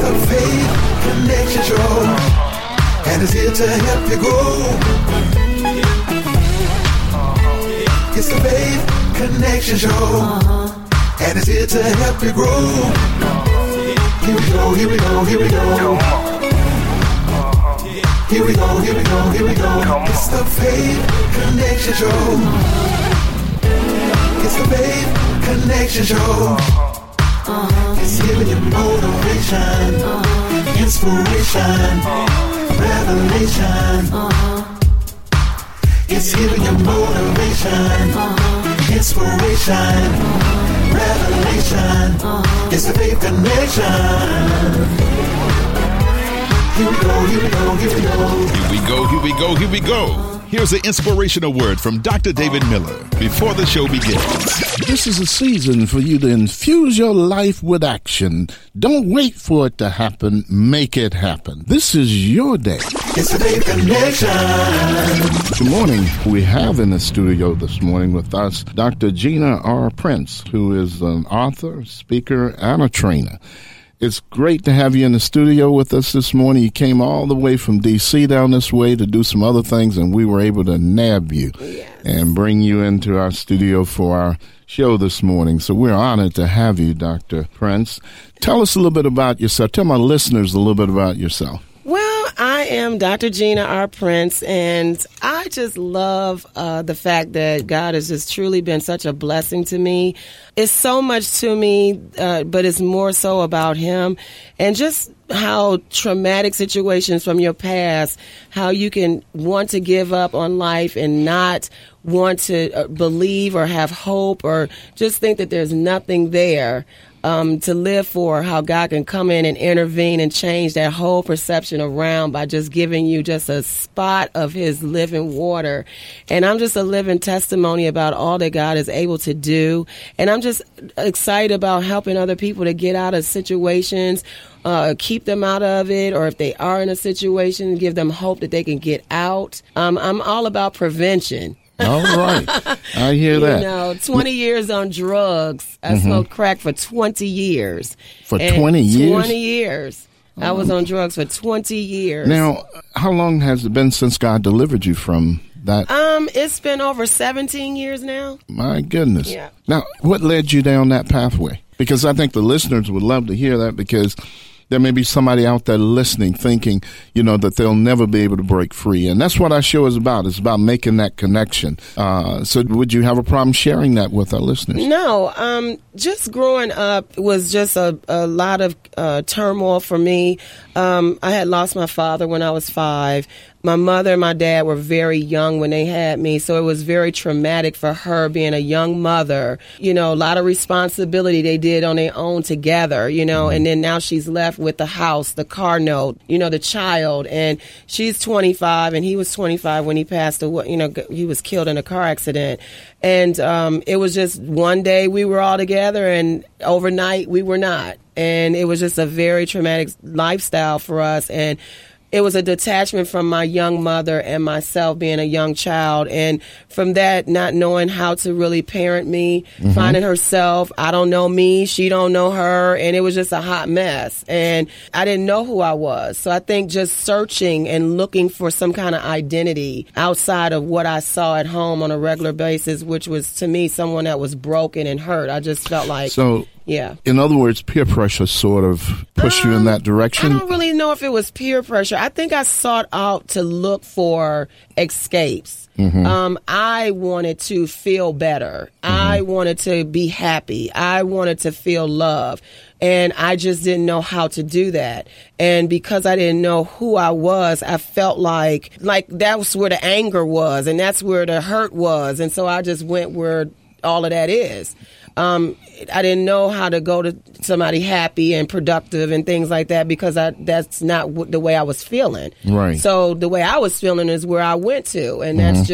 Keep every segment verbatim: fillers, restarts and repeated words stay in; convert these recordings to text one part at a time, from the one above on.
the Faith Connection Show, and it's here to help you grow. It's the Faith Connection Show, and it's here to help you grow. Here we go, here we go, here we go. Here we go, here we go, here we go. It's the Faith Connection Show. It's the Faith Connection Show. It's giving you motivation, inspiration, revelation. It's giving you motivation, inspiration, revelation. It's the Faith Connection. Here we go, here we go, here we go. Here we go, here we go, here we go. Here's an inspirational word from Doctor David Miller before the show begins. This is a season for you to infuse your life with action. Don't wait for it to happen. Make it happen. This is your day. It's the Faith Connection. Good morning. We have in the studio this morning with us Doctor Gina R. Prince, who is an author, speaker, and a trainer. It's great to have you in the studio with us this morning. You came all the way from D C down this way to do some other things, and we were able to nab you yes. and bring you into our studio for our show this morning. So we're honored to have you, Doctor Prince. Tell us a little bit about yourself. Tell my listeners a little bit about yourself. Well, I am Doctor Gina R. Prince, and I just love uh, the fact that God has just truly been such a blessing to me. It's so much to me, uh, but it's more so about Him, and just how traumatic situations from your past, how you can want to give up on life and not want to believe or have hope or just think that there's nothing there. Um, to live for, how God can come in and intervene and change that whole perception around by just giving you just a spot of His living water. And I'm just a living testimony about all that God is able to do. And I'm just excited about helping other people to get out of situations, uh, keep them out of it, or if they are in a situation, give them hope that they can get out. Um, I'm all about prevention. All right. I hear that. You know, twenty years on drugs. I mm-hmm. smoked crack for twenty years. For twenty years? twenty years. Oh. I was on drugs for twenty years. Now, how long has it been since God delivered you from that? Um, it's been over seventeen years now. My goodness. Yeah. Now, what led you down that pathway? Because I think the listeners would love to hear that, because there may be somebody out there listening thinking, you know, that they'll never be able to break free. And that's what our show is about. It's about making that connection. Uh, so would you have a problem sharing that with our listeners? No. Um, just growing up was just a, a lot of uh, turmoil for me. Um, I had lost my father when I was five. My mother and my dad were very young when they had me, so it was very traumatic for her being a young mother. You know, a lot of responsibility they did on their own together, you know, and then now she's left with the house, the car note, you know, the child, and she's twenty-five and he was twenty-five when he passed away, you know, he was killed in a car accident. And um, it was just one day we were all together and overnight we were not. And it was just a very traumatic lifestyle for us. And it was a detachment from my young mother and myself being a young child. And from that, not knowing how to really parent me, mm-hmm. finding herself, I don't know me, she don't know her. And it was just a hot mess. And I didn't know who I was. So I think just searching and looking for some kind of identity outside of what I saw at home on a regular basis, which was to me someone that was broken and hurt. I just felt like... So- Yeah. In other words, peer pressure sort of pushed um, you in that direction? I don't really know if it was peer pressure. I think I sought out to look for escapes. Mm-hmm. Um, I wanted to feel better. Mm-hmm. I wanted to be happy. I wanted to feel love. And I just didn't know how to do that. And because I didn't know who I was, I felt like like that was where the anger was, and that's where the hurt was. And so I just went where all of that is. Um, I didn't know how to go to somebody happy and productive and things like that, because I, that's not w- the way I was feeling. Right. So the way I was feeling is where I went to, and mm-hmm. that's just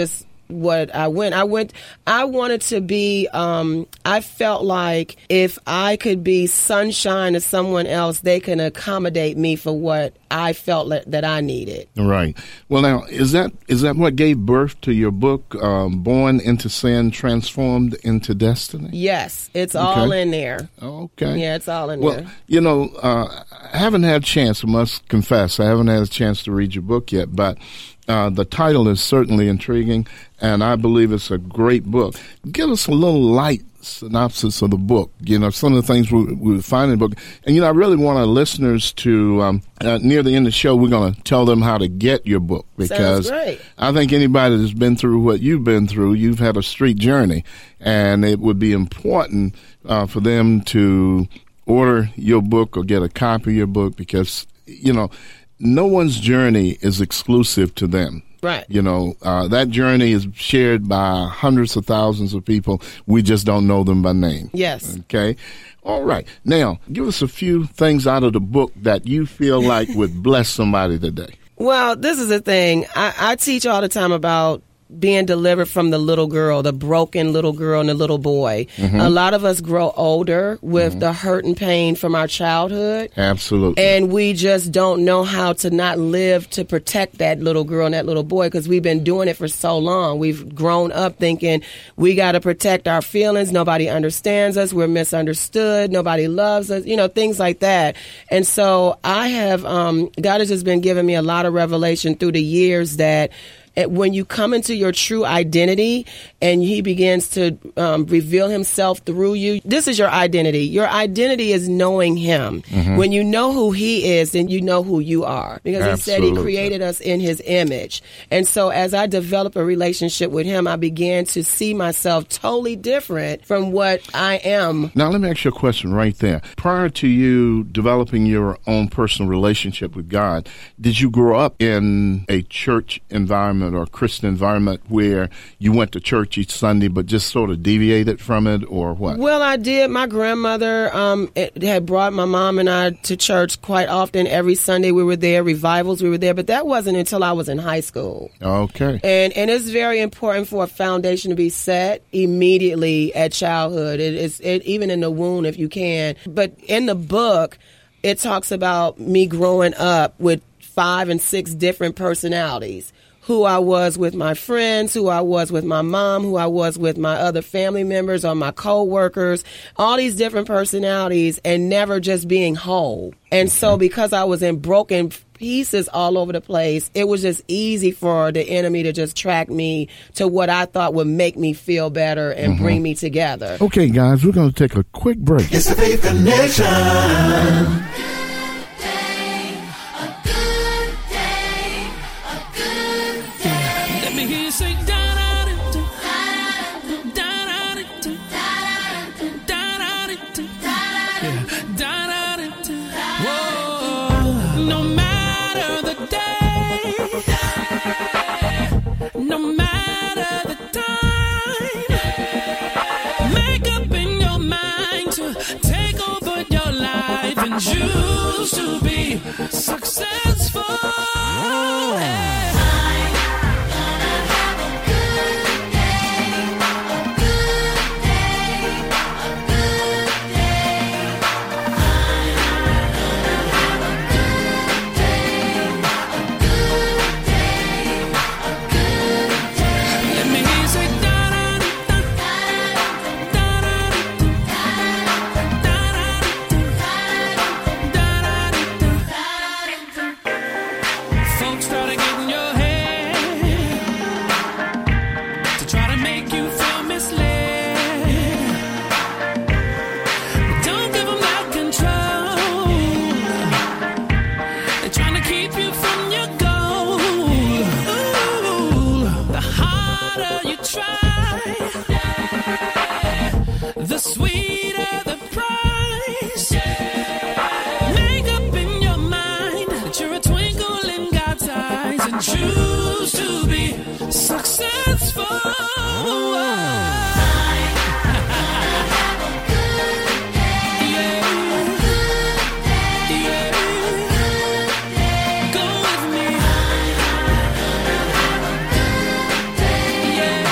what I went. I went, I wanted to be, um, I felt like if I could be sunshine to someone else, they can accommodate me for what I felt le- that I needed. Right. Well, now, is that is that what gave birth to your book, um, Born into Sin, Transformed into Destiny? Yes, it's all Okay. in there. Okay. Yeah, it's all in Well, there. you know, uh, I haven't had a chance, I must confess, I haven't had a chance to read your book yet, but uh, the title is certainly intriguing, and I believe it's a great book. Give us a little light synopsis of the book, you know, some of the things we, we find in the book. And, you know, I really want our listeners to, um, uh, near the end of the show, we're going to tell them how to get your book, because Sounds great. I think anybody that's been through what you've been through, you've had a street journey, and it would be important uh, for them to order your book or get a copy of your book, because, you know, no one's journey is exclusive to them. Right. You know, uh, that journey is shared by hundreds of thousands of people. We just don't know them by name. Yes. Okay. All right. Now, give us a few things out of the book that you feel like would bless somebody today. Well, this is the thing. I, I teach all the time about being delivered from the little girl, the broken little girl and the little boy. Mm-hmm. A lot of us grow older with mm-hmm. the hurt and pain from our childhood. Absolutely. And we just don't know how to not live to protect that little girl and that little boy, because we've been doing it for so long. We've grown up thinking we got to protect our feelings. Nobody understands us. We're misunderstood. Nobody loves us, you know, things like that. And so I have, um, God has just been giving me a lot of revelation through the years that when you come into your true identity and he begins to um, reveal himself through you, this is your identity. Your identity is knowing him. Mm-hmm. When you know who he is, then you know who you are. Because Absolutely. He said he created us in his image. And so as I develop a relationship with him, I began to see myself totally different from what I am. Now, let me ask you a question right there. Prior to you developing your own personal relationship with God, did you grow up in a church environment or Christian environment where you went to church each Sunday but just sort of deviated from it, or what? Well, I did. My grandmother um, it had brought my mom and I to church quite often. Every Sunday we were there. Revivals, we were there. But that wasn't until I was in high school. Okay. And and it's very important for a foundation to be set immediately at childhood. It is it, even in the womb if you can. But in the book, it talks about me growing up with five and six different personalities. Who I was with my friends, who I was with my mom, who I was with my other family members or my co-workers, all these different personalities, and never just being whole. And so because I was in broken pieces all over the place, it was just easy for the enemy to just track me to what I thought would make me feel better and mm-hmm. bring me together. Okay, guys, we're going to take a quick break. It's the Faith Connection. Choose to be successful. Choose to be successful. Yeah.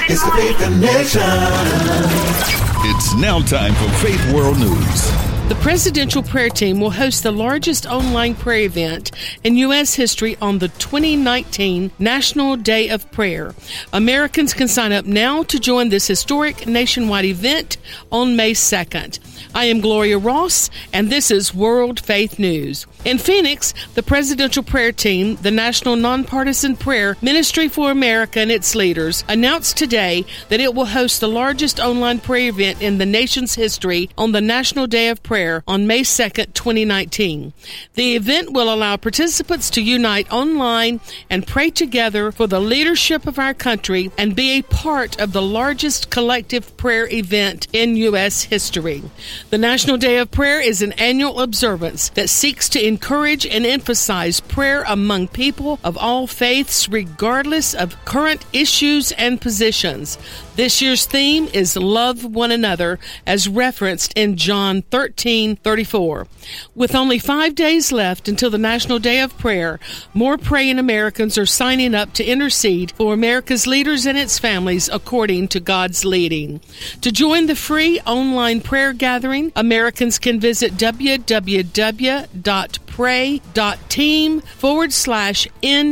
It's the Faith Connection. It's now time for Faith World News. The Presidential Prayer Team will host the largest online prayer event in U S history on the twenty nineteen National Day of Prayer. Americans can sign up now to join this historic nationwide event on May second. I am Gloria Ross, and this is World Faith News. In Phoenix, the Presidential Prayer Team, the National Nonpartisan Prayer Ministry for America and its leaders, announced today that it will host the largest online prayer event in the nation's history on the National Day of Prayer on May second, twenty nineteen. The event will allow participants to unite online and pray together for the leadership of our country and be a part of the largest collective prayer event in U S history. The National Day of Prayer is an annual observance that seeks to encourage and emphasize prayer among people of all faiths, regardless of current issues and positions. This year's theme is Love One Another, as referenced in John thirteen thirty-four. With only five days left until the National Day of Prayer, more praying Americans are signing up to intercede for America's leaders and its families according to God's leading. To join the free online prayer gathering, Americans can visit www.pray.team forward slash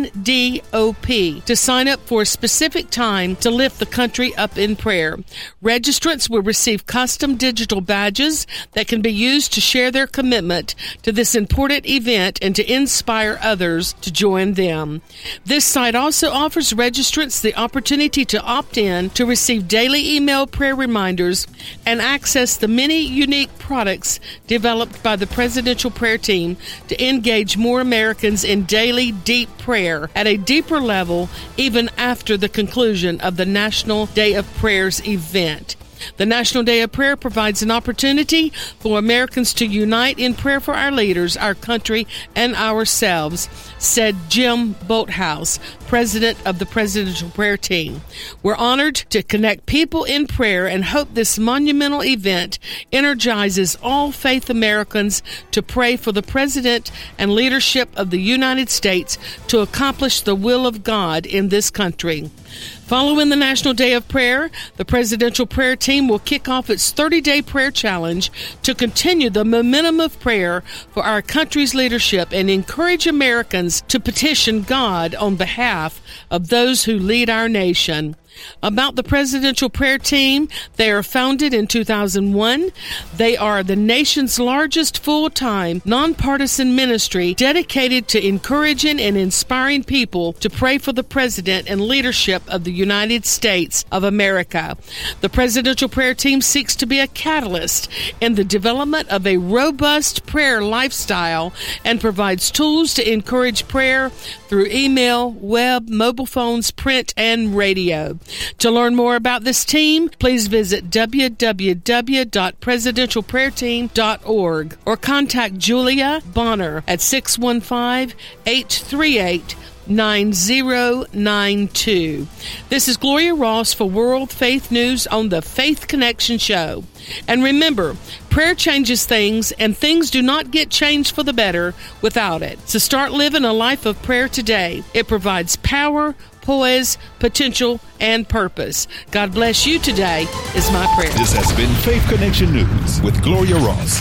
NDOP to sign up for a specific time to lift the country up in prayer. Registrants will receive custom digital badges that can be used to share their commitment to this important event and to inspire others to join them. This site also offers registrants the opportunity to opt in to receive daily email prayer reminders and access the many unique products developed by the Presidential Prayer Team to engage more Americans in daily deep prayer at a deeper level even after the conclusion of the National Day of Prayer's event. The National Day of Prayer provides an opportunity for Americans to unite in prayer for our leaders, our country, and ourselves, said Jim Bolthouse, president of the Presidential Prayer Team. We're honored to connect people in prayer and hope this monumental event energizes all faith Americans to pray for the President and leadership of the United States to accomplish the will of God in this country. Following the National Day of Prayer, the Presidential Prayer Team will kick off its thirty-day prayer challenge to continue the momentum of prayer for our country's leadership and encourage Americans to petition God on behalf of those who lead our nation. About the Presidential Prayer Team, they are founded in two thousand one. They are the nation's largest full-time, nonpartisan ministry dedicated to encouraging and inspiring people to pray for the President and leadership of the United States of America. The Presidential Prayer Team seeks to be a catalyst in the development of a robust prayer lifestyle and provides tools to encourage prayer through email, web, mobile phones, print, and radio. To learn more about this team, please visit w w w dot presidential prayer team dot org or contact Julia Bonner at six one five, eight three eight, nine zero nine two. This is Gloria Ross for World Faith News on the Faith Connection Show. And remember, prayer changes things, and things do not get changed for the better without it. So start living a life of prayer today. It provides power, poise, potential, and purpose. God bless you today is my prayer. This has been Faith Connection News with Gloria Ross.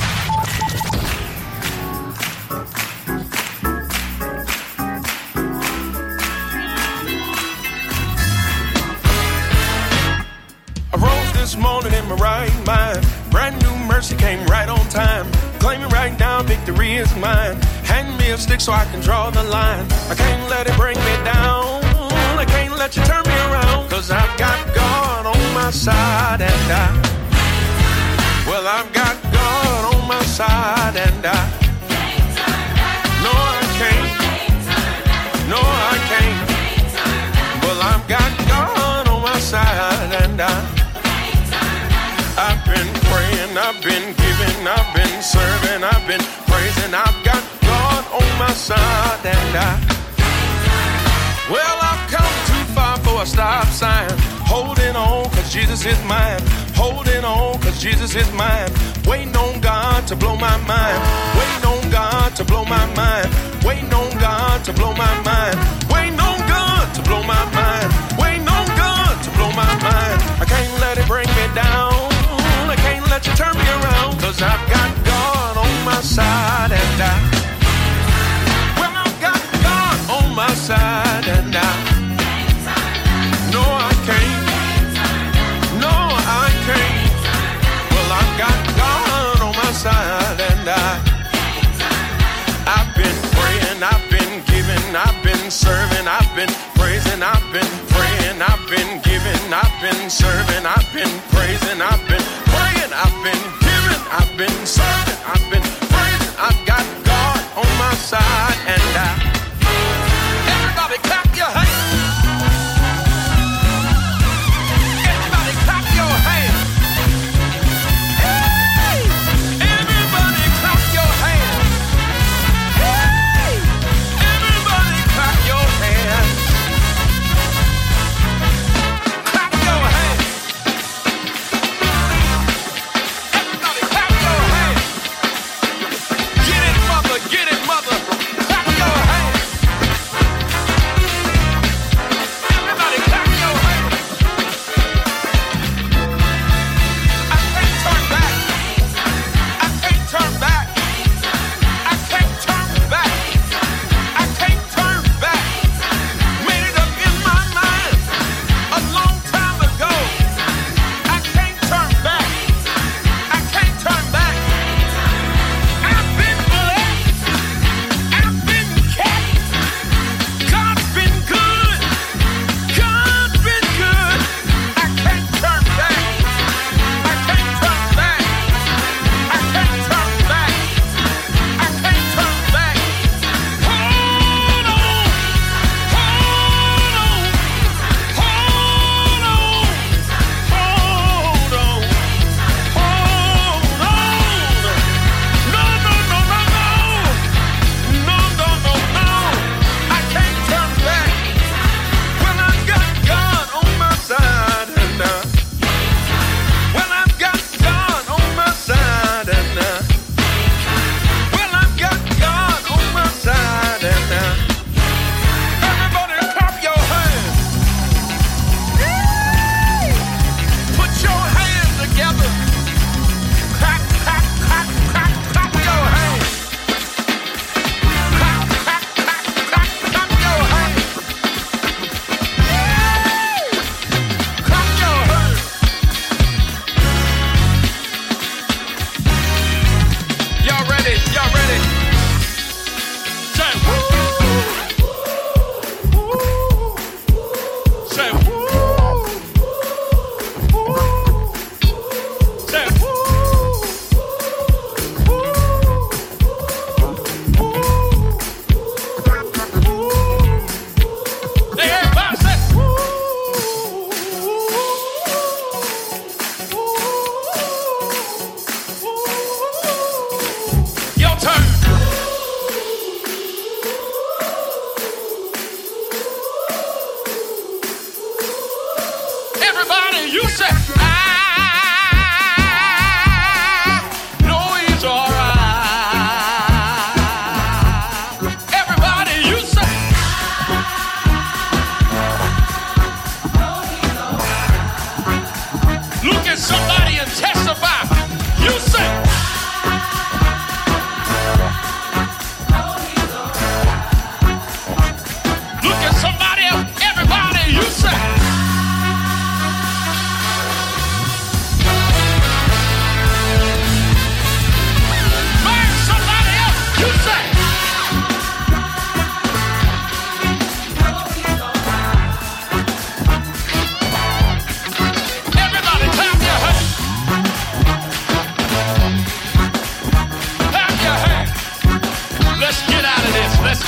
I rose this morning in my right mind. Brand new mercy came right on time. Claiming right now victory is mine. Hand me a stick so I can draw the line. I can't let it bring me down. I can't let you turn me around. Cause I've got God on my side and I Well, I've got God on my side and I No, I can't No, I can't Well, I've got God on my side and I I've been praying, I've been giving, I've been serving, I've been praising. I've got God on my side and I Well, I've come too far for a stop sign. Holding on cause Jesus is mine. Holding on cause Jesus is mine. Waiting on God to blow my mind. Waiting on God to blow my mind. Waiting on God to blow my mind. Waiting on God to blow my mind. Waiting on God to blow my mind.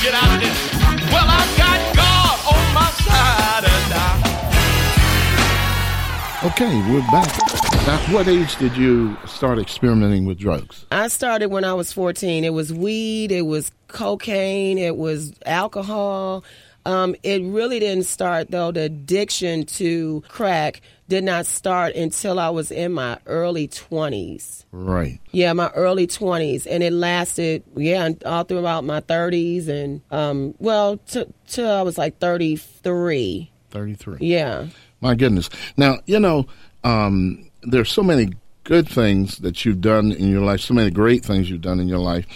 get out of here. Well, I got God on my side and I... Okay, we're back. At what age did you start experimenting with drugs? I started when I was fourteen. It was weed, it was cocaine, it was alcohol. Um, it really didn't start, though. The addiction to crack did not start until I was in my early twenties. Right. Yeah, my early twenties. And it lasted, yeah, all throughout my thirties and, um, well, t- till I was like thirty-three. thirty-three. Yeah. My goodness. Now, you know, um, there's so many good things that you've done in your life, so many great things you've done in your life.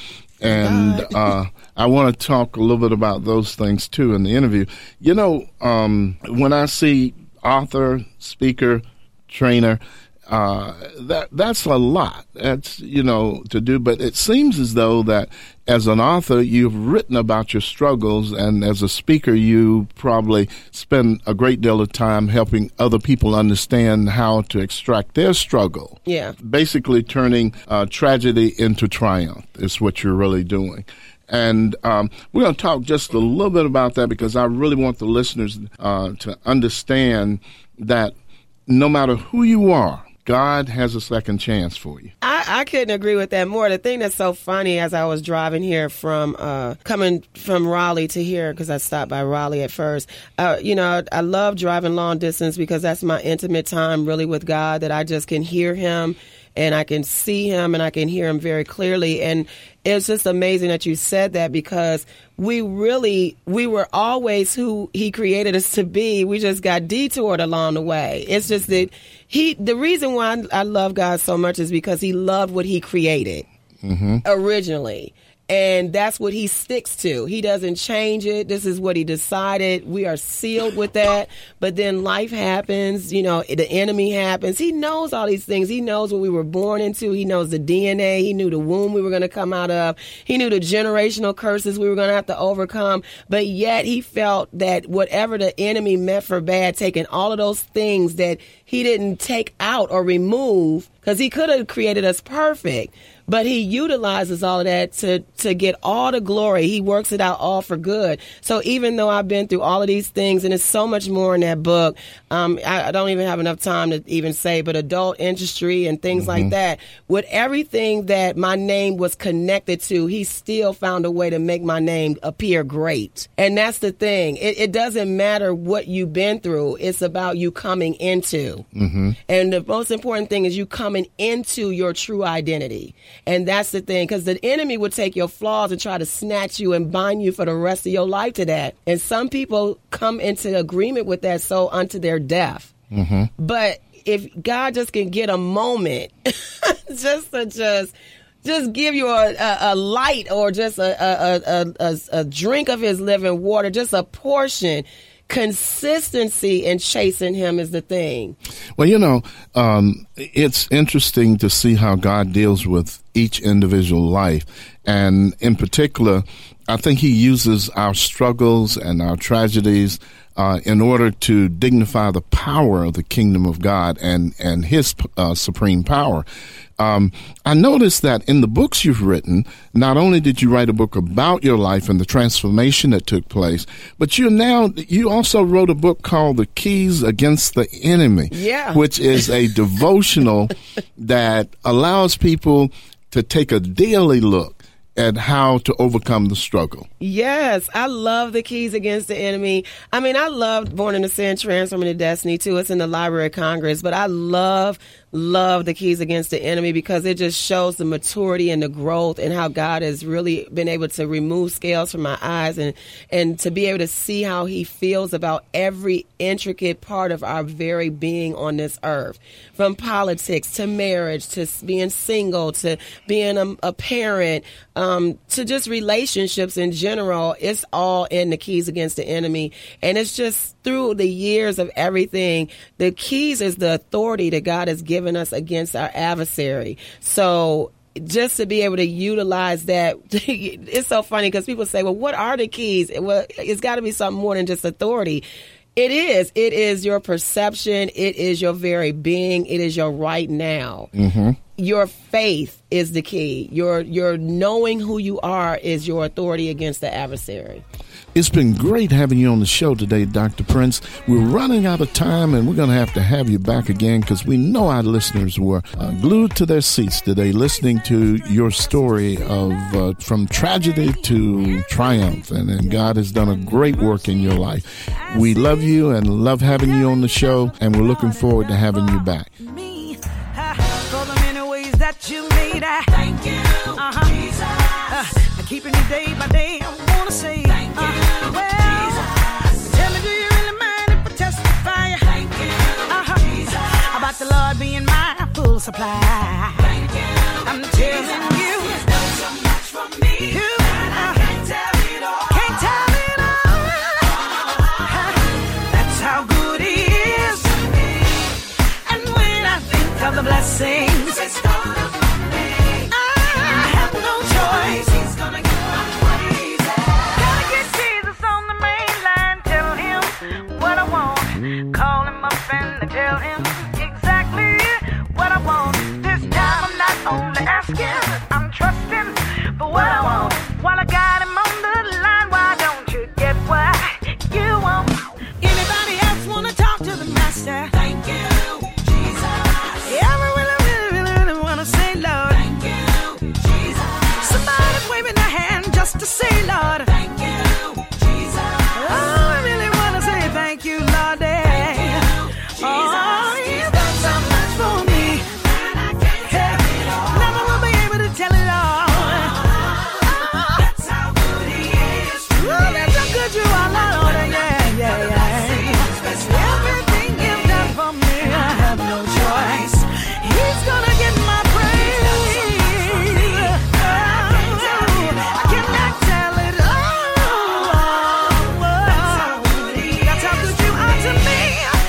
And uh, I want to talk a little bit about those things, too, in the interview. You know, um, when I see author, speaker, trainer, uh, that that's a lot. That's, you know, to do. But it seems as though that as an author, you've written about your struggles, and as a speaker, you probably spend a great deal of time helping other people understand how to extract their struggle. Yeah. Basically turning uh, tragedy into triumph is what you're really doing. And um, we're going to talk just a little bit about that because I really want the listeners uh, to understand that no matter who you are, God has a second chance for you. I, I couldn't agree with that more. The thing that's so funny as I was driving here from, uh, coming from Raleigh to here, because I stopped by Raleigh at first, uh, you know, I love driving long distance because that's my intimate time really with God, that I just can hear him and I can see him and I can hear him very clearly. And it's just amazing that you said that because we really, we were always who he created us to be. We just got detoured along the way. It's just that he, the reason why I love God so much is because he loved what he created mm-hmm. originally. And that's what he sticks to. He doesn't change it. This is what he decided. We are sealed with that. But then life happens. You know, the enemy happens. He knows all these things. He knows what we were born into. He knows the D N A. He knew the womb we were going to come out of. He knew the generational curses we were going to have to overcome. But yet he felt that whatever the enemy meant for bad, taking all of those things that he didn't take out or remove, because he could have created us perfect. But he utilizes all of that to, to get all the glory. He works it out all for good. So even though I've been through all of these things, and there's so much more in that book, um, I, I don't even have enough time to even say, but adult industry and things mm-hmm. like that, with everything that my name was connected to, he still found a way to make my name appear great. And that's the thing. It, it doesn't matter what you've been through. It's about you coming into. Mm-hmm. And the most important thing is you coming into your true identity. And that's the thing, because the enemy would take your flaws and try to snatch you and bind you for the rest of your life to that. And some people come into agreement with that so unto their death. Mm-hmm. But if God just can get a moment just to just just give you a, a, a light or just a, a, a, a, a drink of his living water, just a portion, consistency in chasing him is the thing. Well, you know, um, it's interesting to see how God deals with each individual life. And in particular, I think he uses our struggles and our tragedies uh, in order to dignify the power of the kingdom of God and, and his uh, supreme power. Um, I noticed that in the books you've written, not only did you write a book about your life and the transformation that took place, but you now you also wrote a book called The Keys Against the Enemy, yeah. which is a devotional that allows people to take a daily look at how to overcome the struggle. Yes, I love The Keys Against the Enemy. I mean, I loved Born into Sin, Transforming to Destiny, too. It's in the Library of Congress. But I love, love The Keys Against the Enemy because it just shows the maturity and the growth and how God has really been able to remove scales from my eyes and, and to be able to see how he feels about every intricate part of our very being on this earth. From politics to marriage to being single to being a, a parent um, to just relationships in general. It's all in The Keys Against the Enemy. And it's just through the years of everything, the keys is the authority that God has given us against our adversary. So just to be able to utilize that, it's so funny because people say, well, what are the keys? Well, it's got to be something more than just authority. It is. It is your perception. It is your very being. It is your right now. Mm-hmm. your faith is the key. Your your knowing who you are is your authority against the adversary. It's been great having you on the show today, Doctor Prince. We're running out of time, and we're going to have to have you back again because we know our listeners were uh, glued to their seats today listening to your story of uh, from tragedy to triumph, and, and God has done a great work in your life. We love you and love having you on the show, and we're looking forward to having you back. That you made, I thank you, uh-huh. Jesus. Uh, keeping you day by day, I wanna say thank you, uh, well, Jesus. Tell me, do you really mind if I testify? Thank you, uh-huh. Jesus. About the Lord being my full supply. Thank you, I'm telling Jesus. You, He's done so much for me. You, uh, I can't tell it all. Can't tell it all. Uh, that's how good He is. And when I think of the blessings, it's gone. Call him up and tell him exactly what I want. This time I'm not only asking, I'm trusting for what I want. While I got him on the line, why don't you get what you want? Anybody else want to talk to the master? Thank you, Jesus. Yeah, I really, really, really want to say, Lord. Thank you, Jesus. Somebody's waving their hand just to say, Lord. Thank you, Jesus. Oh, I really want to say thank you, Lord. Oh, He's done so much for me. Hey, never will be able to tell it all. Oh, that's how good He is. Oh, that's how good you are, Lord. Yeah, yeah, yeah. Everything You've done for me, I have no choice. He's gonna get my praise. Oh, I cannot tell it all. That's how good He is. That's how good You are to me.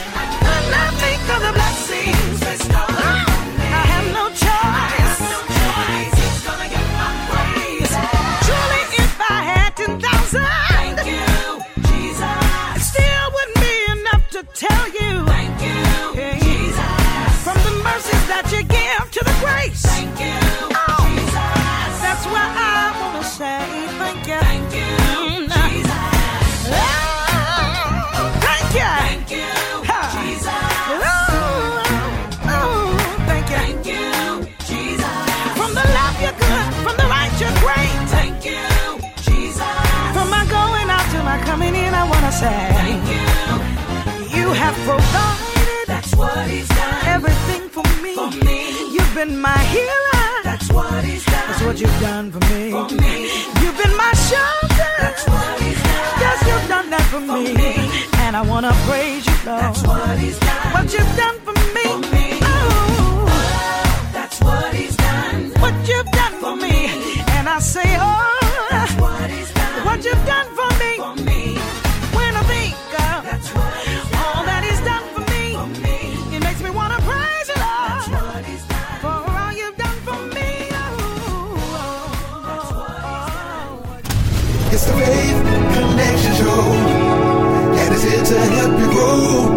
Tell you, thank you, hey, Jesus. From the mercies that You give to the grace, thank you, oh, Jesus. That's why I want to say thank you, thank you, mm, Jesus. Oh, thank you, thank you, ha. Jesus. Oh, oh, thank you, thank you, Jesus. From the love You're good, from the right You're great, thank you, Jesus. From my going out to my coming in, I want to say thank you. You have provided, that's what He's done. Everything for me, for me. You've been my healer, that's what He's done. That's what You've done for me. For me. You've been my shelter, that's what He's done. Yes, You've done that for, for me. me. And I wanna praise You, Lord. That's what He's done. What You've done for me. For me. Oh, oh, that's what He's done. What You've done for, for me. me. And I say, oh, that's what He's done. What You've done for me. For me. When I think of that's what all that He's done for me, for me, it makes me want to praise You, Lord. That's what He's done. For all You've done for me. Oh, oh, that's what He's done. It's the Faith Connection Show, and it's here to help you grow.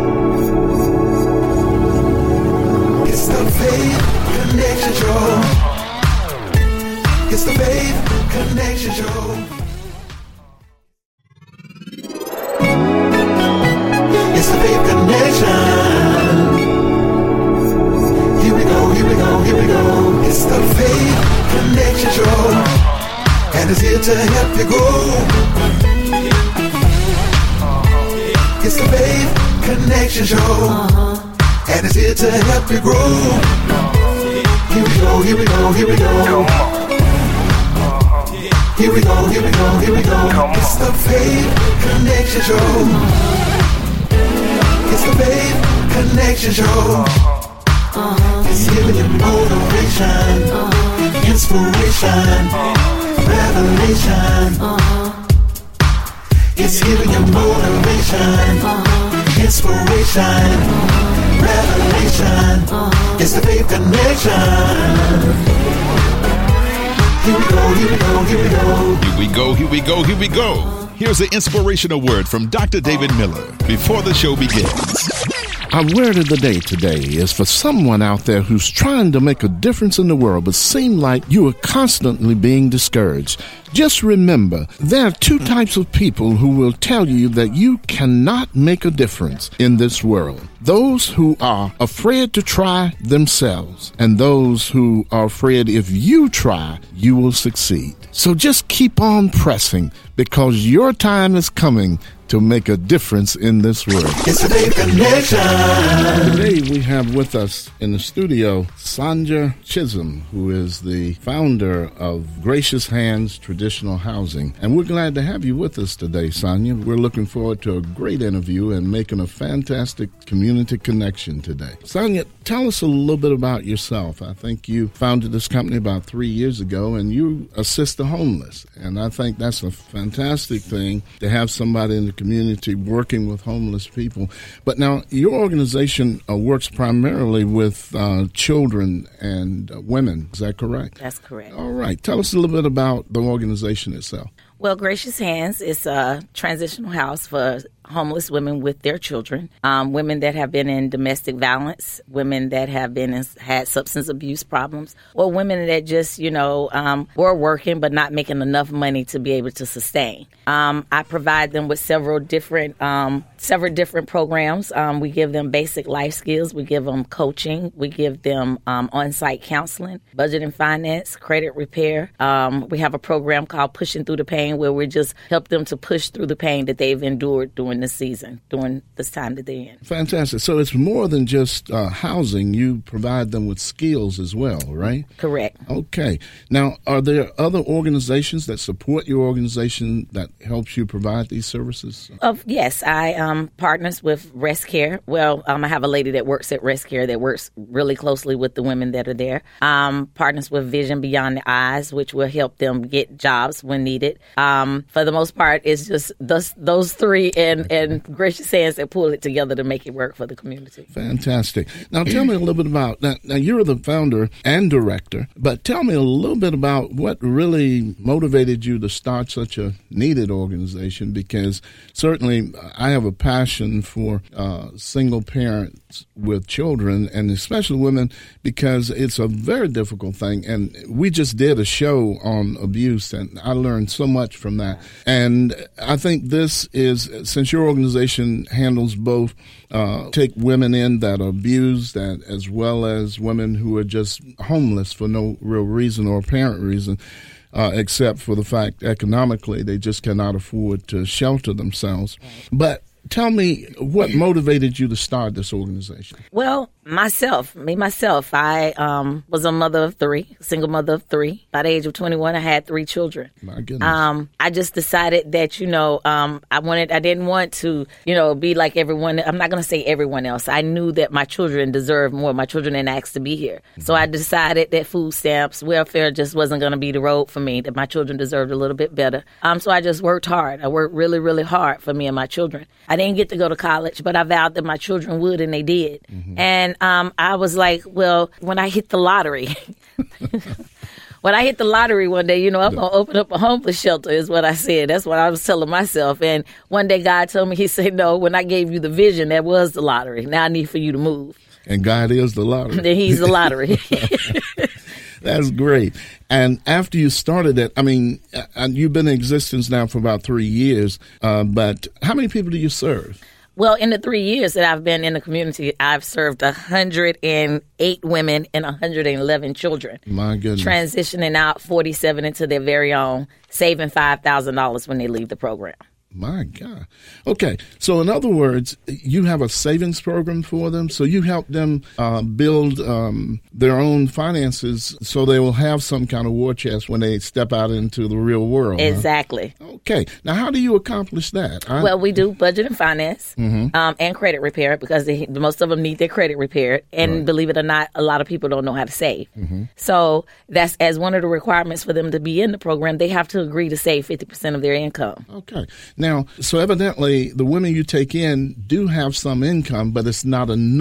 It's the Faith Connection Show. It's the Faith Connection Show. It's the Faith Connection. Here we go, here we go, here we go. It's the Faith Connection Show, and it's here to help you grow. It's the Faith Connection Show, and it's here to help you grow. Here we go, here we go, here we go. Here we go, here we go, here we go. It's the Faith Connection Show. It's the Faith Connection Show. Uh-huh. It's giving you motivation, uh-huh. inspiration, uh-huh. revelation. Uh-huh. It's giving you motivation, uh-huh. inspiration, uh-huh. revelation. Uh-huh. It's the Faith Connection. Here we go, here we go, here we go. Here we go, here we go, here we go. Here's an inspirational word from Doctor David Miller before the show begins. Our word of the day today is for someone out there who's trying to make a difference in the world, but seem like you are constantly being discouraged. Just remember, there are two types of people who will tell you that you cannot make a difference in this world. Those who are afraid to try themselves, and those who are afraid if you try, you will succeed. So just keep on pressing, because your time is coming to make a difference in this world. It's the Faith Connection. Today we have with us in the studio Sonia Chisholm, who is the founder of Gracious Hands Traditional Housing. And we're glad to have you with us today, Sonia. We're looking forward to a great interview and making a fantastic community connection today. Sonia, tell us a little bit about yourself. I think you founded this company about three years ago, and you assist the homeless. And I think that's a fantastic thing to have somebody in the community working with homeless people. But now your organization uh, works primarily with uh, children and uh, women. Is that correct? That's correct. All right. Tell us a little bit about the organization itself. Well, Gracious Hands is a transitional house for homeless women with their children, um, women that have been in domestic violence, women that have been in, had substance abuse problems, or women that just, you know, um, were working but not making enough money to be able to sustain. Um, I provide them with several different um, several different programs. Um, we give them basic life skills. We give them coaching. We give them um, on-site counseling, budget and finance, credit repair. Um, we have a program called Pushing Through the Pain, where we just help them to push through the pain that they've endured during this season, during this time that they're in. Fantastic. So it's more than just uh, housing. You provide them with skills as well, right? Correct. Okay. Now, are there other organizations that support your organization that helps you provide these services? Uh, yes, I um, partners with Rest Care. Well, um, I have a lady that works at Rest Care that works really closely with the women that are there. Um, partners with Vision Beyond the Eyes, which will help them get jobs when needed. Um, for the most part, it's just those, those three and, and Gracious Hands that pull it together to make it work for the community. Fantastic. Now, tell me a little bit about that. Now, you're the founder and director, but tell me a little bit about what really motivated you to start such a needed organization, because certainly I have a passion for uh, single parents with children, and especially women, because it's a very difficult thing. And we just did a show on abuse, and I learned so much from that. And I think this is, since your organization handles both, uh, take women in that are abused, and as well as women who are just homeless for no real reason or apparent reason, uh, except for the fact economically they just cannot afford to shelter themselves. Right. But tell me, what motivated you to start this organization? Well, myself, me, myself, I um, was a mother of three, single mother of three. By the age of twenty-one, I had three children. My goodness. Um, I just decided that, you know, um, I wanted, I didn't want to, you know, be like everyone. I'm not going to say everyone else. I knew that my children deserved more. My children didn't ask to be here. Mm-hmm. So I decided that food stamps, welfare just wasn't going to be the road for me, that my children deserved a little bit better. Um, so I just worked hard. I worked really, really hard for me and my children. I didn't get to go to college, but I vowed that my children would, and they did. Mm-hmm. And um, I was like, well, when I hit the lottery, when I hit the lottery one day, you know, I'm going to open up a homeless shelter is what I said. That's what I was telling myself. And one day God told me, he said, no, when I gave you the vision, that was the lottery. Now I need for you to move. And God is the lottery. Then he's the lottery. That's great. And after you started it, I mean, and you've been in existence now for about three years, uh, but how many people do you serve? Well, in the three years that I've been in the community, I've served one hundred eight women and one hundred eleven children. My goodness. Transitioning out forty-seven into their very own, saving five thousand dollars when they leave the program. My God. Okay. So in other words, you have a savings program for them. So you help them uh, build um, their own finances so they will have some kind of war chest when they step out into the real world. Exactly. Huh? Okay. Now, how do you accomplish that? I... Well, we do budget and finance mm-hmm. um, and credit repair, because they, most of them need their credit repaired. And right. believe it or not, a lot of people don't know how to save. Mm-hmm. So that's as one of the requirements for them to be in the program, they have to agree to save fifty percent of their income. Okay. Now, so evidently the women you take in do have some income, but it's not enough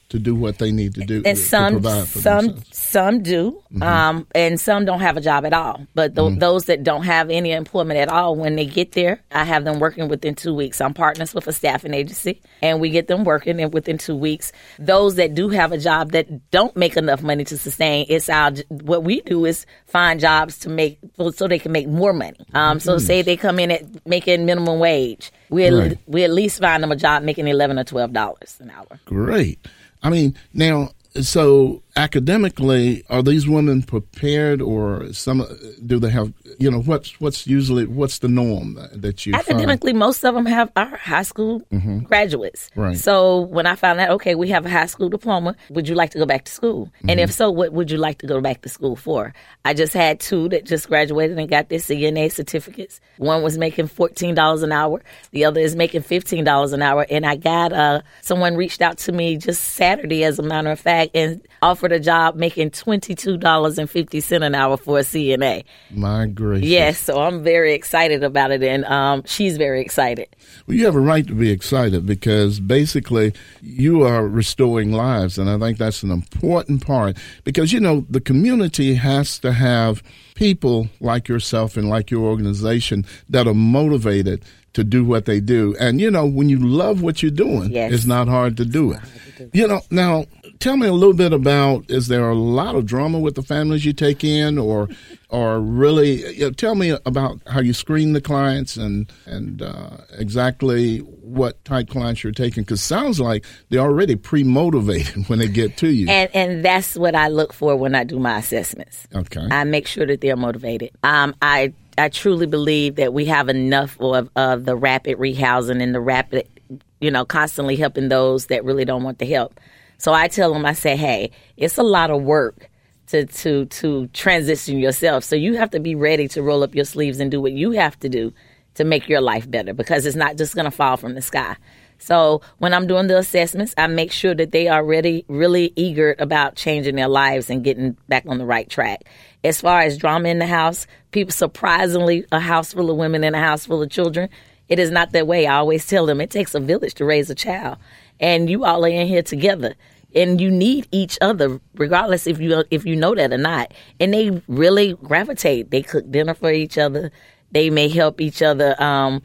to do what they need to do and to some provide for some themselves. some do, Mm-hmm. um, and some don't have a job at all. But th- Mm-hmm. those that don't have any employment at all, when they get there, I have them working within two weeks. I'm partners with a staffing agency, and we get them working and within two weeks. Those that do have a job that don't make enough money to sustain, it's our what we do is find jobs to make so they can make more money. Um, so say they come in at making minimum wage, we Right. we at least find them a job making eleven or twelve dollars an hour. Great. I mean, now, so academically, are these women prepared, or some do they have? You know, what's what's usually what's the norm that you Academically, most of them have are high school graduates. Right. So when I found out, okay, we have a high school diploma, would you like to go back to school? And if so, what would you like to go back to school for? I just had two that just graduated and got their C N A certificates. One was making fourteen dollars an hour. The other is making fifteen dollars an hour. And I got uh, someone reached out to me just Saturday, as a matter of fact, and offered a job making twenty-two dollars and fifty cents an hour for a C N A. My gracious. Yes, so I'm very excited about it, and um, she's very excited. Well, you have a right to be excited because basically you are restoring lives, and I think that's an important part because, you know, the community has to have people like yourself and like your organization that are motivated to do what they do. And, you know, when you love what you're doing, Yes. it's not hard to do it. You know, now, tell me a little bit about, is there a lot of drama with the families you take in, or or really, you know, tell me about how you screen the clients and, and uh, exactly what type clients you're taking, because sounds like they're already pre-motivated when they get to you. And and that's what I look for when I do my assessments. Okay. I make sure that they're motivated. Um, I I truly believe that we have enough of, of the rapid rehousing and the rapid, you know, constantly helping those that really don't want the help. So I tell them, I say, hey, it's a lot of work to to to transition yourself. So you have to be ready to roll up your sleeves and do what you have to do to make your life better, because it's not just going to fall from the sky. So when I'm doing the assessments, I make sure that they are ready, really eager about changing their lives and getting back on the right track. As far as drama in the house, people, surprisingly, a house full of women and a house full of children, it is not that way. I always tell them it takes a village to raise a child, and you all are in here together. And you need each other, regardless if you if you know that or not. And they really gravitate. They cook dinner for each other. They may help each other um,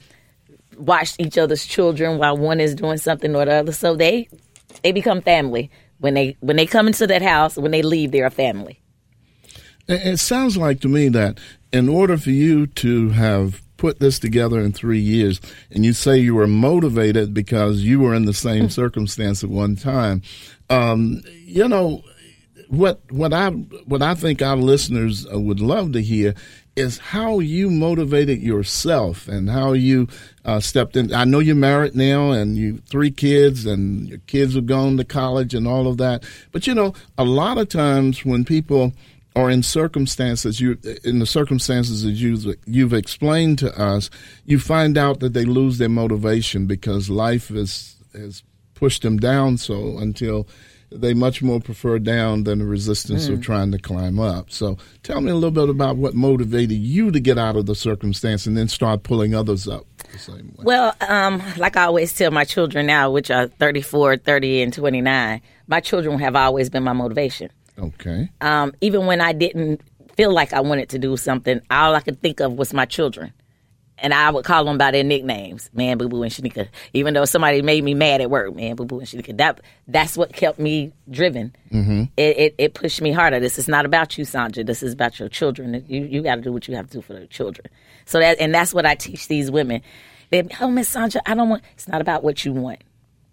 watch each other's children while one is doing something or the other. So they they become family when they when they come into that house. When they leave, they're a family. It it sounds like to me that in order for you to have put this together in three years, and you say you were motivated because you were in the same circumstance at one time, um, you know, what what I what I think our listeners uh, would love to hear is how you motivated yourself and how you uh, stepped in. I know you're married now and you three kids and your kids have gone to college and all of that. But, you know, a lot of times when people are in circumstances, you in the circumstances that you've, you've explained to us, you find out that they lose their motivation because life is, has pushed them down so until they much more prefer down than the resistance mm. of trying to climb up. So tell me a little bit about what motivated you to get out of the circumstance and then start pulling others up the same way. Well, um, like I always tell my children now, which are thirty-four, thirty, and twenty-nine, my children have always been my motivation. Okay. Um, even when I didn't feel like I wanted to do something, all I could think of was my children. And I would call them by their nicknames, Man, Boo Boo, and Shanika. Even though somebody made me mad at work, Man, Boo Boo, and Shanika. That, that's what kept me driven. Mm-hmm. It, it it pushed me harder. This is not about you, Sandra. This is about your children. You you got to do what you have to do for the children. So that and that's what I teach these women. They, oh, Miss Sandra, I don't want. It's not about what you want.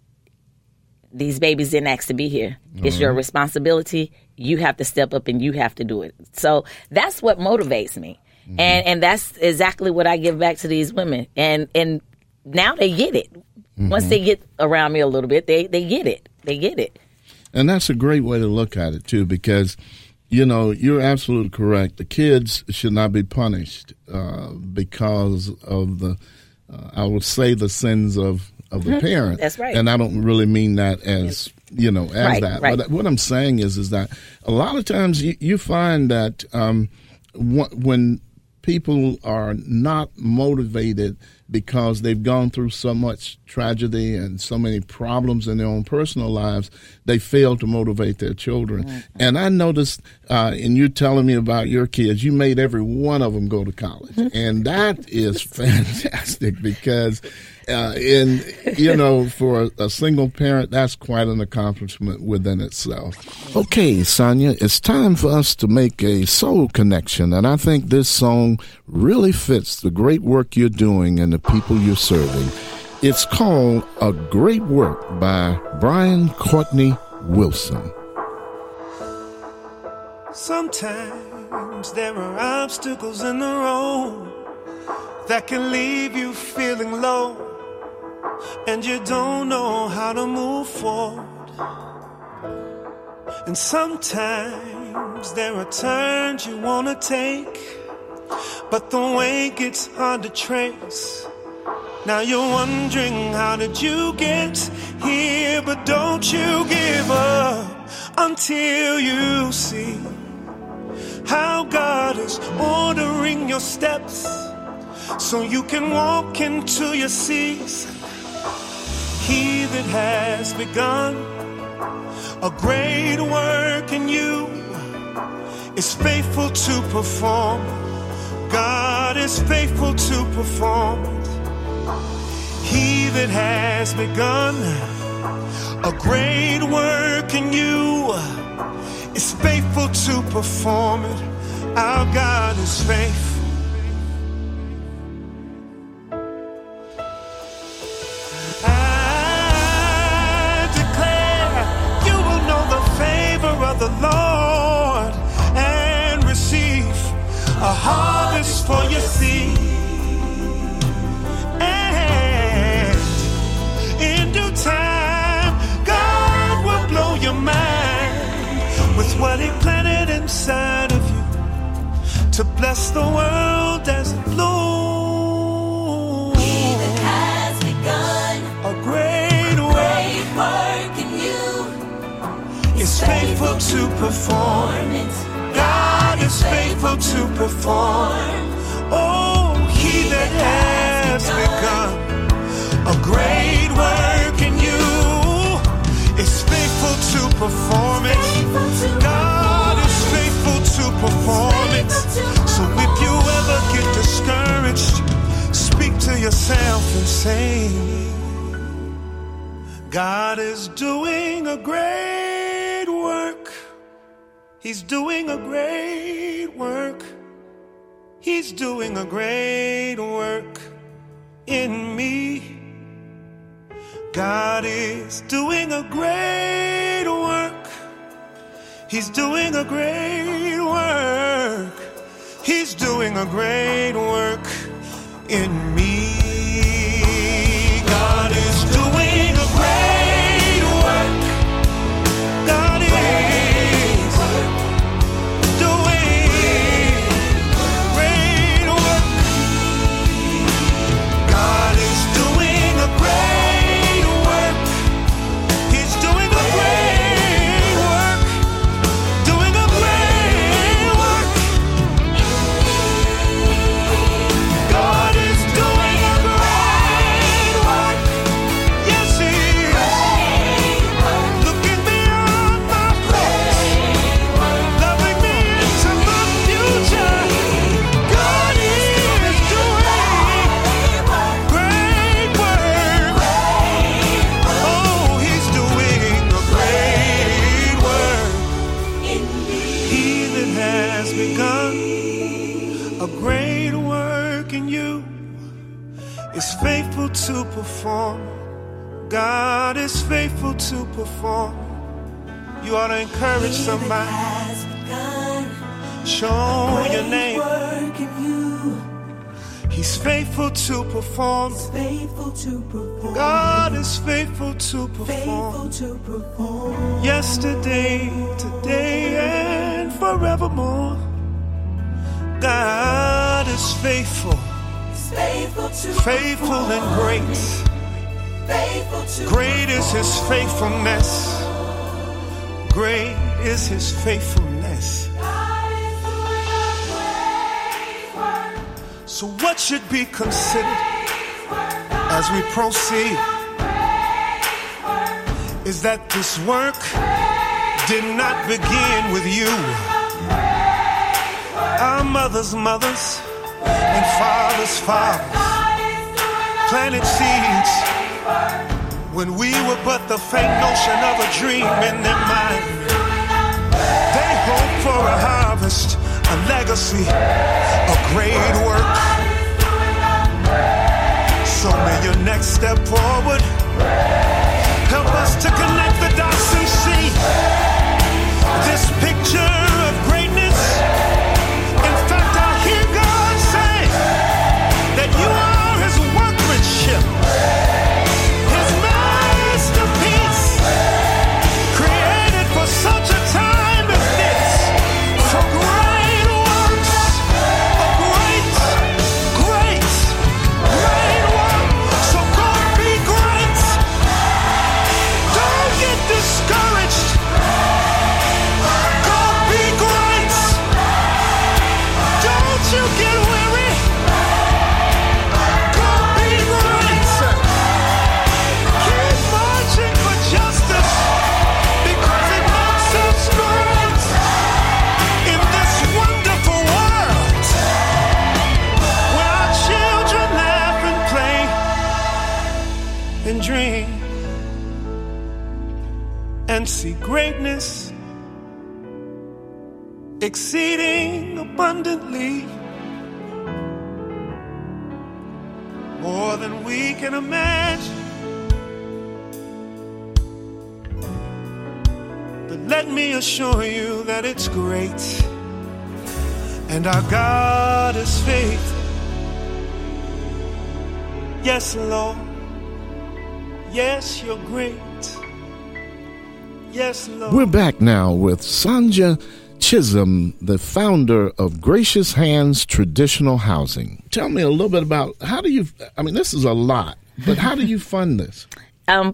These babies didn't ask to be here. It's mm-hmm. your responsibility. You have to step up and you have to do it. So that's what motivates me. Mm-hmm. And and that's exactly what I give back to these women. And and now they get it. Mm-hmm. Once they get around me a little bit, they, they get it. They get it. And that's a great way to look at it, too, because, you know, you're absolutely correct. The kids should not be punished uh, because of the, uh, I would say, the sins of of the mm-hmm. parent. That's right. And I don't really mean that as, you know, as right, that. Right. But what I'm saying is, is that a lot of times you, you find that um, wh- when people are not motivated, because they've gone through so much tragedy and so many problems in their own personal lives, they fail to motivate their children. Mm-hmm. And I noticed uh, in you telling me about your kids, you made every one of them go to college. And that is fantastic because, uh, in you know, for a, a single parent, that's quite an accomplishment within itself. Okay, Sonia, it's time for us to make a soul connection. And I think this song really fits the great work you're doing and the people you're serving. It's called A Great Work by Brian Courtney Wilson. Sometimes there are obstacles in the road that can leave you feeling low, and you don't know how to move forward. And sometimes there are turns you want to take, but the way gets hard to trace. Now you're wondering, how did you get here? But don't you give up until you see how God is ordering your steps, so you can walk into your season. He that has begun a great work in you is faithful to perform. God is faithful to perform it. He that has begun a great work in you is faithful to perform it. Our God is faithful. I declare you will know the favor of the Lord and receive a harvest for your seed. Time, God will blow your mind with what He planted inside of you to bless the world as it blooms. He that has begun a great work, great work in you is faithful to perform it. God is faithful to perform. Oh, He that has begun a great work in you is faithful to perform it. God is faithful to perform it. So if you ever get discouraged, speak to yourself and say, God is doing a great work. He's doing a great work. He's doing a great work in me. God is doing a great work. He's doing a great work. He's doing a great work in me. God is doing a great work. God is doing great work. God is doing a great to perform. God is faithful to perform. You ought to encourage somebody. Show your name. He's faithful to perform. God is faithful to perform. Yesterday, today, and forevermore. God is faithful. Faithful, to faithful and great. Faithful to great is His faithfulness. Great is His faithfulness. So what should be considered as we proceed is that this work did not begin with you. Our mothers' mothers and fathers' fathers planted seeds when we were but the faint notion of a dream in their mind. They hope for a harvest, a legacy, a great work. So may your next step forward help us to connect the dots and see this picture of greatness. In fact, I hear God say that you are his workmanship, his masterpiece, created for such a time as this, for great works, a great, great, great work. So go be great. Don't get discouraged. Go be great. Don't you get weary. Go be great. Keep marching for justice because it makes us great in this wonderful world where our children laugh and play and dream and see greatness exceeding abundantly more than we can imagine. But let me assure you that it's great, and our God is faithful. Yes, Lord. Yes, you're great. Yes, Lord. We're back now with Sonja Chisholm, the founder of Gracious Hands Traditional Housing. Tell me a little bit about how do you, I mean, this is a lot, but how do you fund this? Um,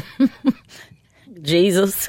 Jesus,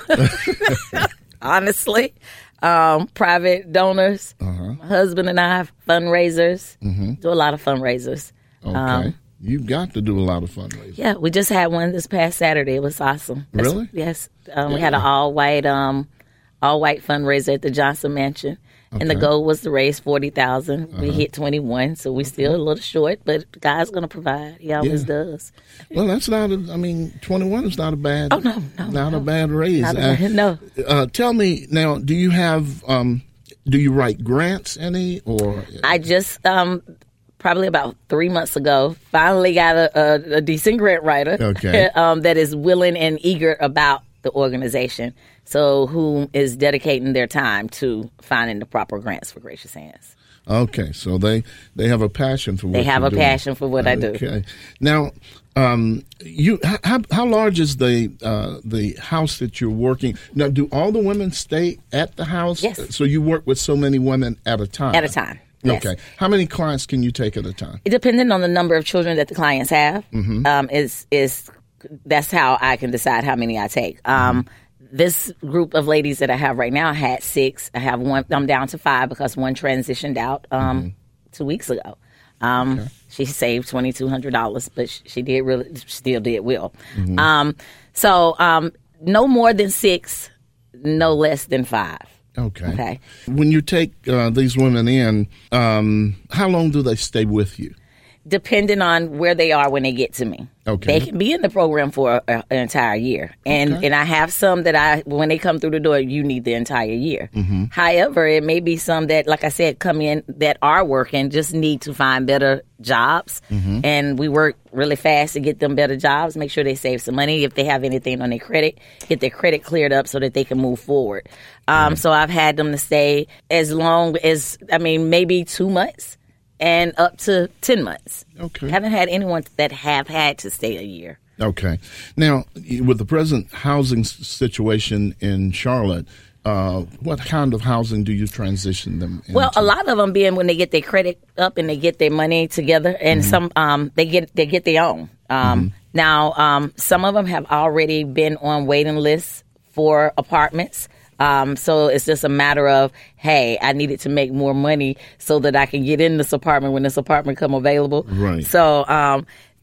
honestly, um, private donors, Uh-huh. my husband and I, fundraisers, Mhm. do a lot of fundraisers. Okay. Um, You've got to do a lot of fundraising. Yeah, we just had one this past Saturday. It was awesome. That's- Really? Yes. Um, we had an all-white um, all-white fundraiser at the Johnson Mansion, and the Okay. goal was to raise forty thousand dollars. We Uh-huh. hit twenty-one, so we're still a little short, but God's going to provide. He always Yeah. does. Well, that's not, a, I mean, twenty-one is not a bad, Oh, no, no, not no. a bad raise. Not a bad- no. Uh, tell me now, do you have, um, do you write grants any or? I just um, probably about three months ago finally got a, a, a decent grant writer Okay. um, that is willing and eager about the organization. So who is dedicating their time to finding the proper grants for Gracious Hands. Okay, so they they have a passion for what They have you're a doing. passion for what I do. Okay, now, um, you how how large is the uh, the house that you're working? Now, do all the women stay at the house? Yes. So you work with so many women at a time. At a time, yes. Okay. How many clients can you take at a time? It depending on the number of children that the clients have, Mhm. um, is is that's how I can decide how many I take. Um, This group of ladies that I have right now had six. I have one. I'm down to five because one transitioned out um, two weeks ago. Um, She saved twenty two hundred dollars, but she, she did really still did well. Mhm. Um, so um, no more than six, no less than five. Okay. Okay. When you take uh, these women in, um, how long do they stay with you? Depending on where they are when they get to me. Okay. They can be in the program for a, an entire year. And Okay. and I have some that I, when they come through the door, you need the entire year. Mhm. However, it may be some that, like I said, come in that are working, just need to find better jobs. Mhm. And we work really fast to get them better jobs, make sure they save some money. If they have anything on their credit, get their credit cleared up so that they can move forward. Um, So I've had them to stay as long as, I mean, maybe two months. And up to ten months. Okay. Haven't had anyone that have had to stay a year. Okay. Now, with the present housing s- situation in Charlotte, uh, what kind of housing do you transition them into? Well, a lot of them being when they get their credit up and they get their money together, and Mhm. some um, they get they get their own. Um, Now, um, some of them have already been on waiting lists for apartments. Um, so it's just a matter of, hey, I needed to make more money so that I can get in this apartment when this apartment come available. Right. So um,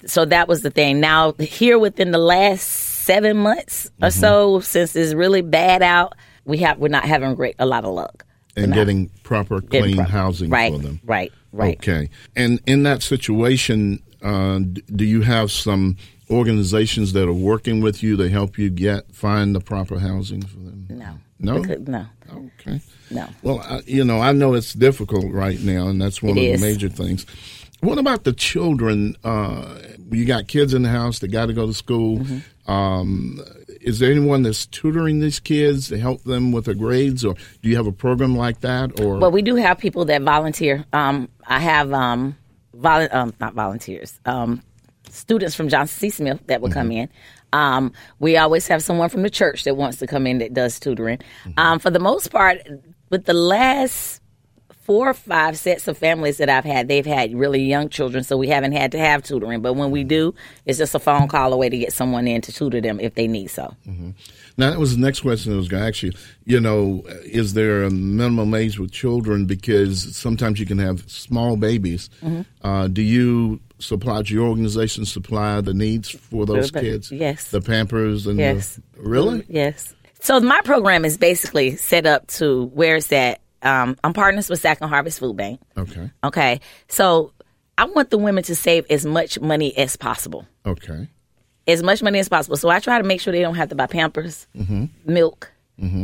so that was the thing. Now, here within the last seven months or Mm-hmm. so, since it's really bad out, we have we're not having great a lot of luck. And We're not. getting proper, clean proper- housing right, for them. Right, right. Okay. And in that situation, uh, d- do you have some organizations that are working with you to help you get find the proper housing for them? No. No? Because- no. Okay. No. Well, I, you know, I know it's difficult right now, and that's one It of is. the major things. What about the children? Uh, you got kids in the house, they got to go to school. Mm-hmm. Um, is there anyone that's tutoring these kids to help them with their grades, or do you have a program like that? Or Well, we do have people that volunteer. Um, I have um, volu- um, not volunteers, um, students from Johnson C. Smith that will come in. Um, we always have someone from the church that wants to come in that does tutoring. Um, for the most part, with the last four or five sets of families that I've had, they've had really young children, so we haven't had to have tutoring. But when we do, it's just a phone call away to get someone in to tutor them if they need so. Now, that was the next question I was going to ask you. You know, is there a minimum age with children? Because sometimes you can have small babies. Mm-hmm. Uh, do you supply, do your organization supply the needs for those But- kids? yes. The Pampers and Yes. the, really? Yes. So my program is basically set up to where it's at. Um, I'm partners with Sac and Harvest Food Bank. Okay. Okay. So I want the women to save as much money as possible. Okay. As much money as possible. So I try to make sure they don't have to buy Pampers, Mm-hmm. milk,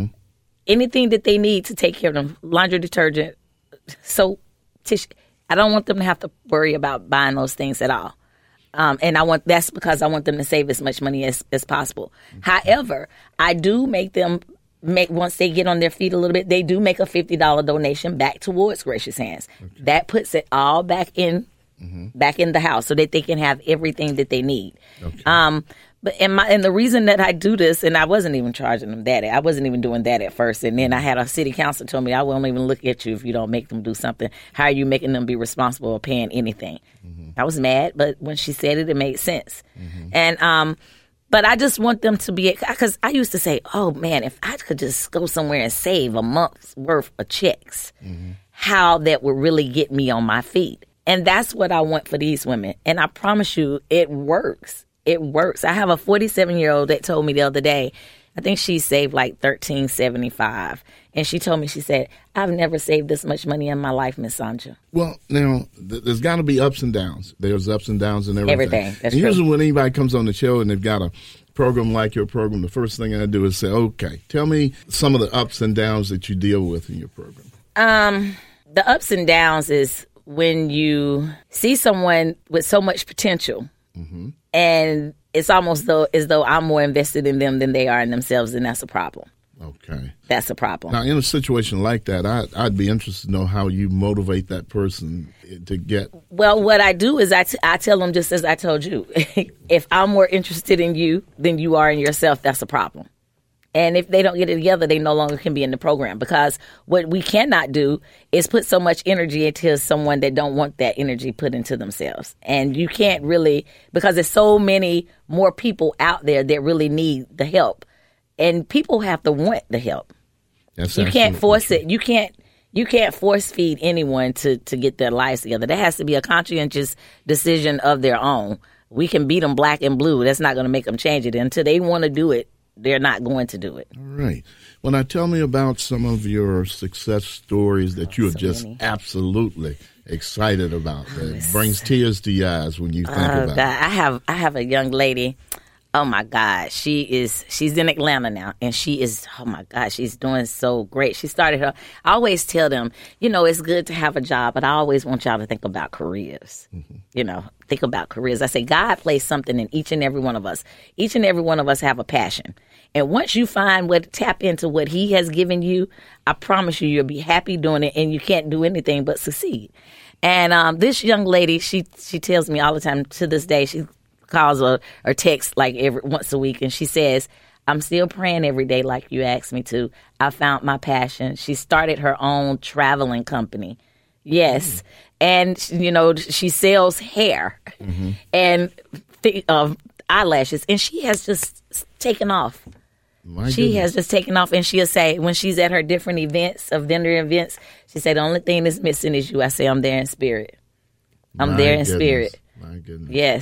anything that they need to take care of them, laundry detergent, soap, tissue. I don't want them to have to worry about buying those things at all. Um, and I want that's because I want them to save as much money as, as possible. However, I do make them make once they get on their feet a little bit, they do make a fifty dollars donation back towards Gracious Hands. That puts it all back in back in the house so that they can have everything that they need. Okay. Um, but and my and the reason that I do this, and I wasn't even charging them that. I wasn't even doing that at first. And then I had a city council tell me, I won't even look at you if you don't make them do something. How are you making them be responsible or paying anything? I was mad, but when she said it, it made sense. And um, but I just want them to be, because I used to say, oh man, if I could just go somewhere and save a month's worth of checks, how that would really get me on my feet. And that's what I want for these women. And I promise you, it works. It works. I have a forty-seven-year-old that told me the other day, I think she saved like thirteen seventy-five. And she told me, she said, I've never saved this much money in my life, Miss Sandra. Well, now, th- there's got to be ups and downs. There's ups and downs and everything. Everything. That's and true. usually when anybody comes on the show and they've got a program like your program, the first thing I do is say, okay, tell me some of the ups and downs that you deal with in your program. Um, the ups and downs is when you see someone with so much potential and it's almost though as though I'm more invested in them than they are in themselves, and that's a problem. Okay. That's a problem. Now, in a situation like that, I, I'd be interested to know how you motivate that person to get. Well, what I do is I, t- I tell them just as I told you. If I'm more interested in you than you are in yourself, that's a problem. And if they don't get it together, they no longer can be in the program, because what we cannot do is put so much energy into someone that don't want that energy put into themselves. And you can't really, because there's so many more people out there that really need the help. And people have to want the help. That's You can't absolutely force true. it. You can't you can't force feed anyone to, to get their lives together. That has to be a conscientious decision of their own. We can beat them black and blue. That's not going to make them change it. Until they want to do it, they're not going to do it. All right. Well, now tell me about some of your success stories that you are so just many. absolutely excited about. That brings tears to your eyes when you think Oh about God, it. I have I have a young lady. Oh my God, she is she's in Atlanta now, and she is oh my God, she's doing so great. She started her. I always tell them, you know, it's good to have a job, but I always want y'all to think about careers. You know, think about careers. I say God placed something in each and every one of us. Each and every one of us have a passion, and once you find what tap into what He has given you, I promise you, you'll be happy doing it, and you can't do anything but succeed. And um, this young lady, she she tells me all the time to this day, she calls or, or texts like every once a week, and she says, I'm still praying every day like you asked me to. I found my passion. She started her own traveling company. Yes. Mm. And, you know, she sells hair mm-hmm. and th- uh, eyelashes, and she has just taken off. My she goodness. has just taken off, and she'll say, when she's at her different events, of vendor events, she say, the only thing that's missing is you. I say, I'm there in spirit. I'm My there in goodness. spirit. My goodness. Yes.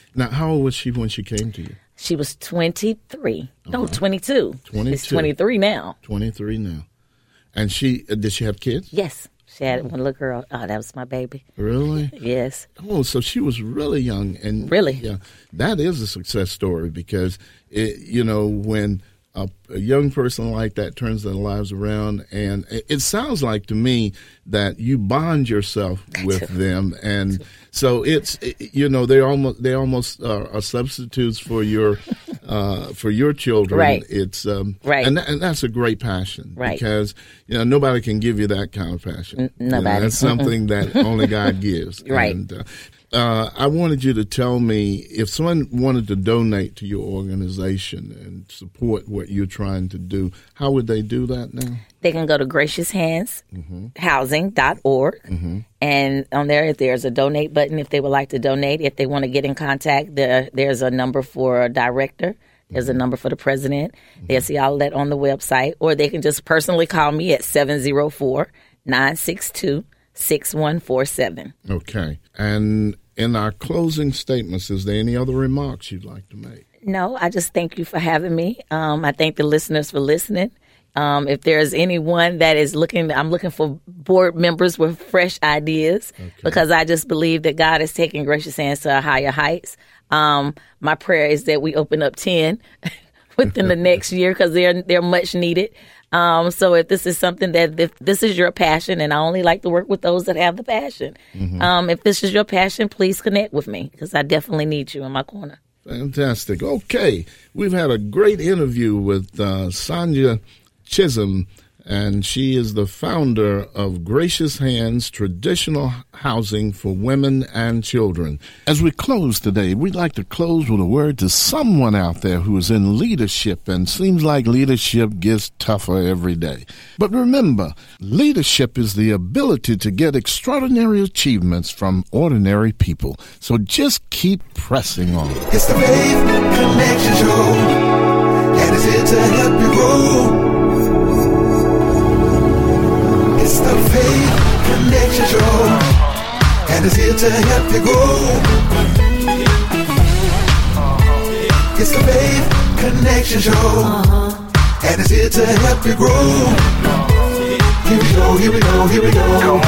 Now, how old was she when she came to you? She was twenty-three. Uh-huh. No, twenty-two. twenty-two. She's twenty-three now. twenty-three now. And she, uh, did she have kids? Yes. She had one little girl. Oh, that was my baby. Really? Yes. Oh, so she was really young. And really? Yeah. That is a success story because, it, you know, when a, a young person like that turns their lives around, and it, it sounds like to me that you bond yourself with them. And so it's, it, you know, they almost, they almost uh, are substitutes for your, uh, for your children. Right. It's, um, right. And, and that's a great passion. Right. Because, you know, nobody can give you that kind of passion. N- nobody. You know, that's something that only God gives. Right. And, uh, uh, I wanted you to tell me if someone wanted to donate to your organization and support what you're trying to do, how would they do that now? They can go to gracious hands housing dot org. Mm-hmm. And on there, if there's a donate button, if they would like to donate, if they want to get in contact, there, there's a number for a director. There's a number for the president. They'll see all of that on the website. Or they can just personally call me at seven oh four, nine six two, six one four seven. Okay. And in our closing statements, is there any other remarks you'd like to make? No, I just thank you for having me. Um, I thank the listeners for listening. Um, if there's anyone that is looking, I'm looking for board members with fresh ideas okay. because I just believe that God is taking Gracious Hands to higher heights. Um, my prayer is that we open up ten within the next year because they're they're much needed. Um, so if this is something that if this is your passion, and I only like to work with those that have the passion. Mm-hmm. Um, if this is your passion, please connect with me because I definitely need you in my corner. Fantastic. Okay, we've had a great interview with uh, Sonia Chisholm, and she is the founder of Gracious Hands Traditional Housing for Women and Children. As we close today, we'd like to close with a word to someone out there who is in leadership and seems like leadership gets tougher every day. But remember, leadership is the ability to get extraordinary achievements from ordinary people. So just keep pressing on. It's the Faith Connection Show, and it's here to help you grow. It's the Faith Connection Show, and it's here to help you grow. It's the Faith Connection Show, and it's here to help you grow. Here we go, here we go, here we go.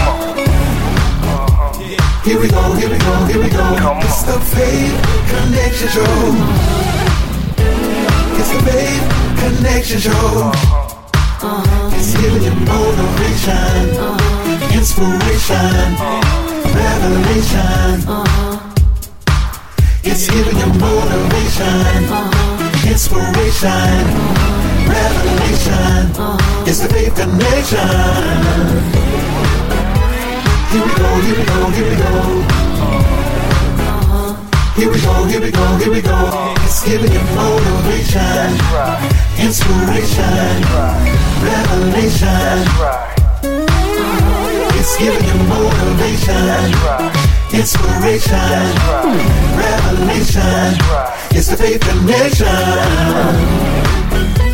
Here we go, here we go, here we go. It's the Faith Connection Show. It's the Faith Connection Show. Uh-huh. It's giving you motivation, uh-huh. inspiration, uh-huh. revelation. Uh-huh. It's giving you motivation, uh-huh. inspiration, uh-huh. revelation. Uh-huh. It's the Faith Connection. Here we go, here we go, here we go. Uh-huh. Here we go, here we go, here we go. It's giving you motivation, right. inspiration, right. revelation. Right. Uh-huh. It's giving you motivation, right. inspiration, right. revelation. Right. It's the Faith Connection.